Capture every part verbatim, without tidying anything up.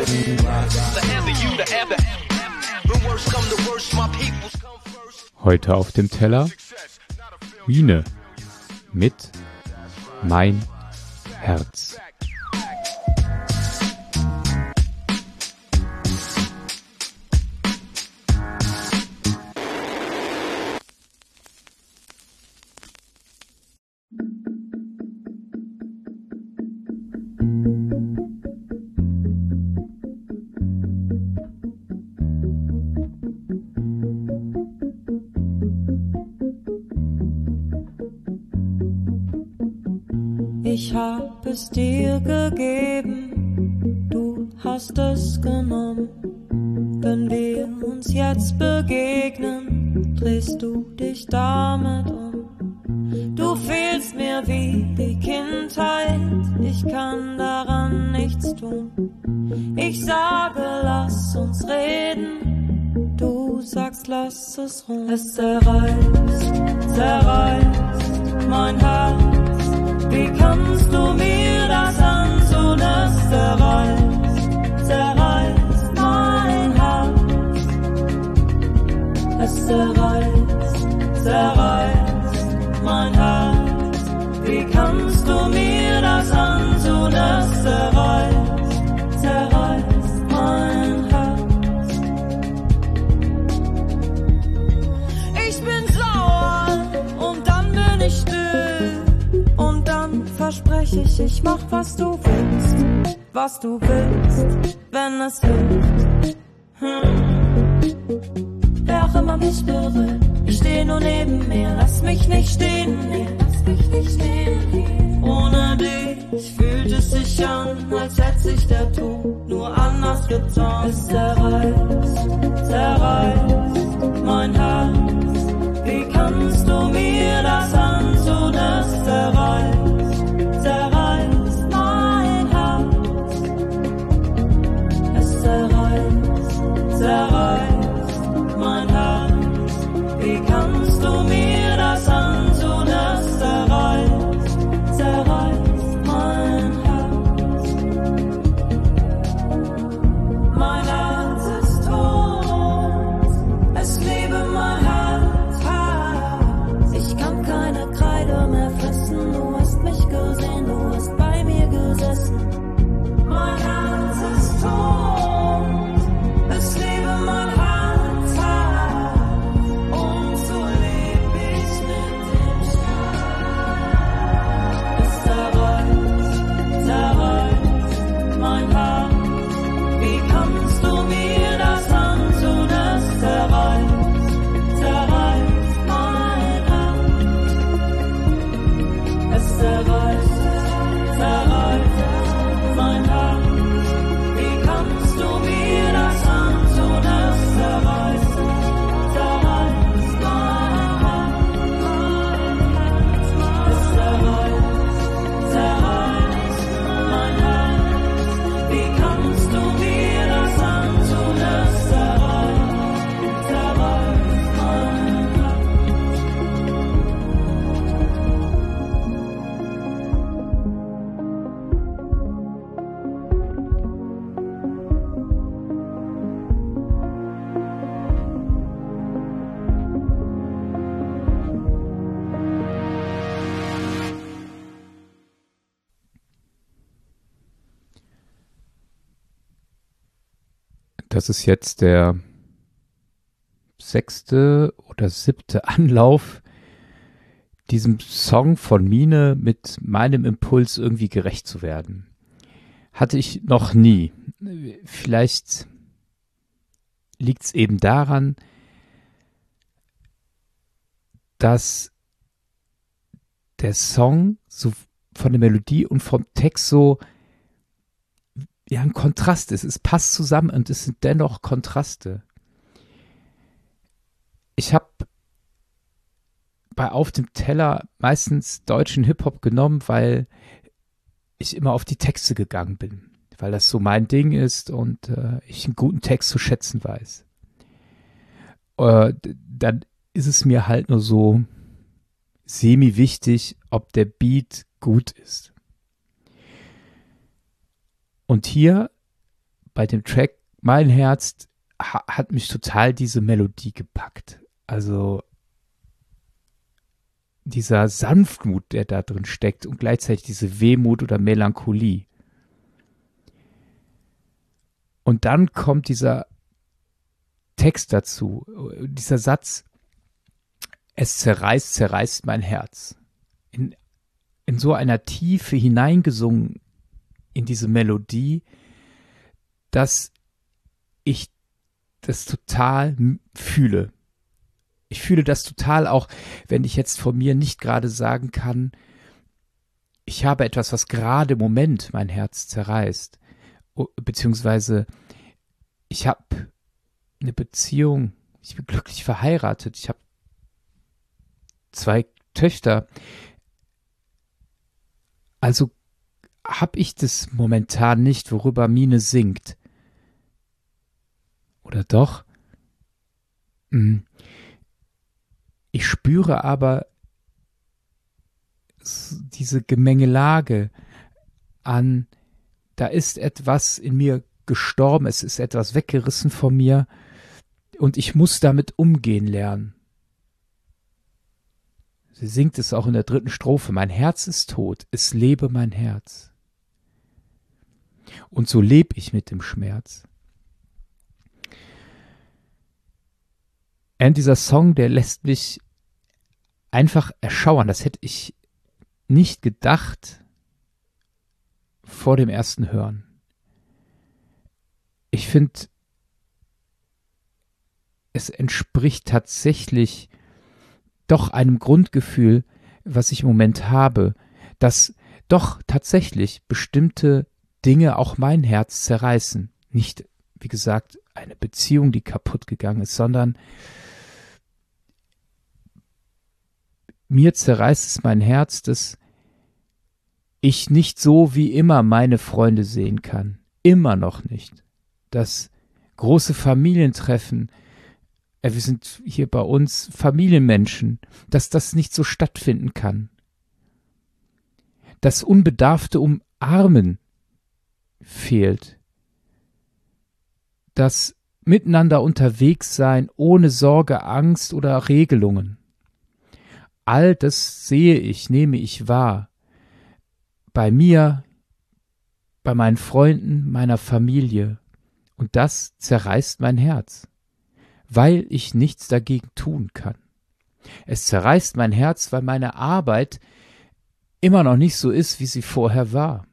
Heute auf dem Teller Mine mit Mein Herz. Ich hab es dir gegeben, du hast es genommen. Wenn wir uns jetzt begegnen, drehst du dich damit um. Du fehlst mir wie die Kindheit, ich kann daran nichts tun. Ich sage, lass uns reden, du sagst, lass es ruhen. Es zerreißt, zerreißt mein Herz. Wie kannst du mir das antun? Es zerreißt, zerreißt mein Herz. Es zerreißt, zerreißt mein Herz. Wie kannst du mir das antun? Es zerreißt, zerreißt mein Herz. Ich bin sauer und dann bin ich still. Und dann verspreche ich, ich mach, was du willst, was du willst, wenn es hilft. Hm. Wer auch immer mich berührt, ich steh nur neben mir, lass mich nicht stehen hier, lass mich nicht stehen hier. Ohne dich fühlt es sich an, als hätte sich der Tod nur anders getan. Es zerreißt, zerreißt mein Herz. Wie kannst du mir das antun? Es zerreißt, zerreißt mein Herz. Es zerreißt, zerreißt mein Herz. Wie kannst du mir das antun? Es zerreißt, zerreißt mein Herz. Mein Herz ist tot, es lebe mein Herz. Ich kann keine Kreide mehr fressen, du hast mich gesehen, du hast bei mir gesessen. Mein Herz ist tot, es lebe mein Herz, und so lebe ich mit dem Stein. Es zerreißt, zerreißt mein Herz. Wie kannst du mir das antun? Es zerreißt, zerreißt mein Herz. Es zerreißt, zerreißt mein Herz. Wie kannst du mir das antun? Es zerreißt, zerreißt mein Herz. Es zerreißt, zerreißt mein Herz. Wie kannst du mir das antun? Es zerreißt, zerreißt mein Herz. Das ist jetzt der sechste oder siebte Anlauf, diesem Song von Mine mit meinem Impuls irgendwie gerecht zu werden. Hatte ich noch nie. Vielleicht liegt es eben daran, dass der Song so von der Melodie und vom Text so ja ein Kontrast ist. Es passt zusammen und es sind dennoch Kontraste. Ich habe bei Auf dem Teller meistens deutschen Hip-Hop genommen, weil ich immer auf die Texte gegangen bin, weil das so mein Ding ist und äh, ich einen guten Text zu schätzen weiß. Äh, dann ist es mir halt nur so semi-wichtig, ob der Beat gut ist. Und hier bei dem Track Mein Herz ha- hat mich total diese Melodie gepackt. Also dieser Sanftmut, der da drin steckt und gleichzeitig diese Wehmut oder Melancholie. Und dann kommt dieser Text dazu, dieser Satz, es zerreißt, zerreißt mein Herz. In, in so einer Tiefe hineingesungen in diese Melodie, dass ich das total m- fühle. Ich fühle das total auch, wenn ich jetzt von mir nicht gerade sagen kann, ich habe etwas, was gerade im Moment mein Herz zerreißt. O- Beziehungsweise ich habe eine Beziehung, ich bin glücklich verheiratet, ich habe zwei Töchter. Also habe ich das momentan nicht, worüber Mine singt. Oder doch? Hm. Ich spüre aber s- diese Gemengelage an, da ist etwas in mir gestorben, es ist etwas weggerissen von mir und ich muss damit umgehen lernen. Sie singt es auch in der dritten Strophe. Mein Herz ist tot, es lebe mein Herz. Und so lebe ich mit dem Schmerz. Und dieser Song, der lässt mich einfach erschauern. Das hätte ich nicht gedacht vor dem ersten Hören. Ich finde, es entspricht tatsächlich doch einem Grundgefühl, was ich im Moment habe, dass doch tatsächlich bestimmte Dinge auch mein Herz zerreißen. Nicht, wie gesagt, eine Beziehung, die kaputt gegangen ist, sondern mir zerreißt es mein Herz, dass ich nicht so wie immer meine Freunde sehen kann. Immer noch nicht. Das große Familientreffen, äh, wir sind hier bei uns Familienmenschen, dass das nicht so stattfinden kann. Das unbedarfte Umarmen fehlt. Das Miteinander unterwegs sein ohne Sorge, Angst oder Regelungen. All das sehe ich, nehme ich wahr. Bei mir, bei meinen Freunden, meiner Familie. Und das zerreißt mein Herz, weil ich nichts dagegen tun kann. Es zerreißt mein Herz, weil meine Arbeit immer noch nicht so ist, wie sie vorher war.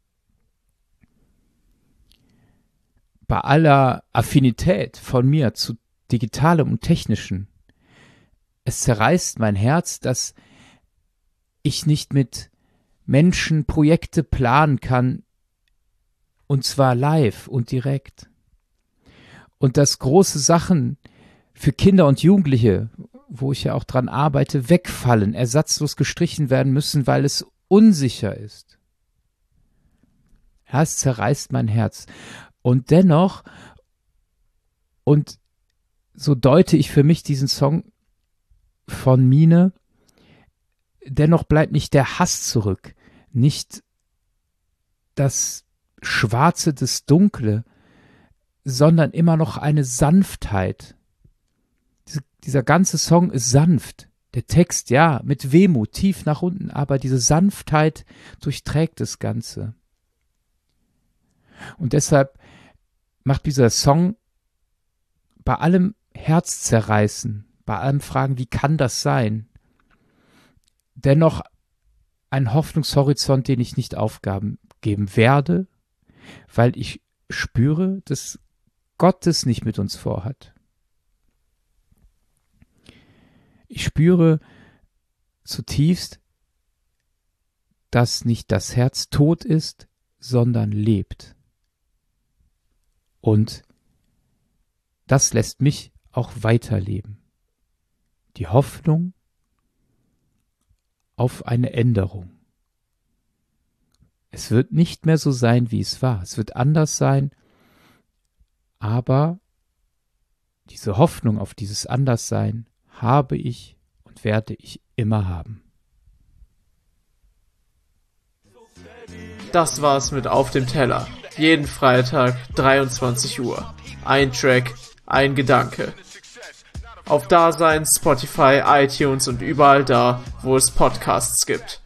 Bei aller Affinität von mir zu Digitalem und Technischen, es zerreißt mein Herz, dass ich nicht mit Menschen Projekte planen kann, und zwar live und direkt. Und dass große Sachen für Kinder und Jugendliche, wo ich ja auch dran arbeite, wegfallen, ersatzlos gestrichen werden müssen, weil es unsicher ist. Ja, es zerreißt mein Herz. Und dennoch, und so deute ich für mich diesen Song von Mine, dennoch bleibt nicht der Hass zurück, nicht das Schwarze, das Dunkle, sondern immer noch eine Sanftheit. Diese, dieser ganze Song ist sanft. Der Text, ja, mit Wehmut, tief nach unten, aber diese Sanftheit durchträgt das Ganze. Und deshalb macht dieser Song bei allem Herzzerreißen, bei allem Fragen, wie kann das sein, dennoch ein Hoffnungshorizont, den ich nicht aufgeben werde, weil ich spüre, dass Gott es nicht mit uns vorhat. Ich spüre zutiefst, dass nicht das Herz tot ist, sondern lebt. Und das lässt mich auch weiterleben. Die Hoffnung auf eine Änderung. Es wird nicht mehr so sein, wie es war. Es wird anders sein, aber diese Hoffnung auf dieses Anderssein habe ich und werde ich immer haben. Das war's mit Auf dem Teller. Jeden Freitag, dreiundzwanzig Uhr. Ein Track, ein Gedanke. Auf Dasein, Spotify, iTunes und überall da, wo es Podcasts gibt.